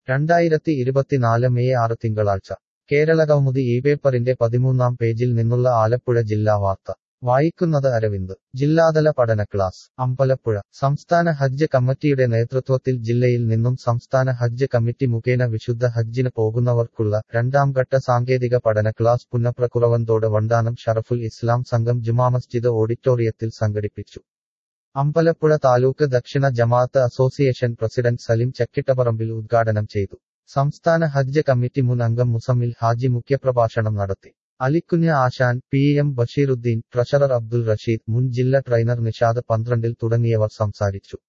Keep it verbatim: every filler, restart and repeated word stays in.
രണ്ടായിരത്തി ഇരുപത്തിനാല് മെയ് ആറ് തിങ്കളാഴ്ച കേരളകൗമുദി ഈ പേപ്പറിന്റെ പതിമൂന്നാം പേജിൽ നിന്നുള്ള ആലപ്പുഴ ജില്ലാ വാർത്ത വായിക്കുന്നത് അരവിന്ദ്. ജില്ലാതല പഠന ക്ലാസ് അമ്പലപ്പുഴ. സംസ്ഥാന ഹജ്ജ് കമ്മിറ്റിയുടെ നേതൃത്വത്തിൽ ജില്ലയിൽ നിന്നും സംസ്ഥാന ഹജ്ജ് കമ്മിറ്റി മുഖേന വിശുദ്ധ ഹജ്ജിന് പോകുന്നവർക്കുള്ള രണ്ടാം ഘട്ട സാങ്കേതിക പഠന ക്ലാസ് പുന്നപ്രകുറവന്തോട് വണ്ടാനം ഷറഫുൽ ഇസ്ലാം സംഘം ജുമാ മസ്ജിദ് ഓഡിറ്റോറിയത്തിൽ സംഘടിപ്പിച്ചു. അമ്പലപ്പുഴ താലൂക്ക് ദക്ഷിണ ജമാഅത്ത് അസോസിയേഷൻ പ്രസിഡന്റ് സലിം ചക്കിട്ടപറമ്പിൽ ഉദ്ഘാടനം ചെയ്തു. സംസ്ഥാന ഹജ്ജ് കമ്മിറ്റി മുൻ അംഗം മുസമ്മിൽ ഹാജി മുഖ്യപ്രഭാഷണം നടത്തി. Alikunju Ashan, P M Basheeruddin, treasurer Abdul Rasheed, മുൻ ജില്ലാ ട്രെയിനർ നിഷാദ് പന്ത്രണ്ടിൽ തുടങ്ങിയവർ സംസാരിച്ചു.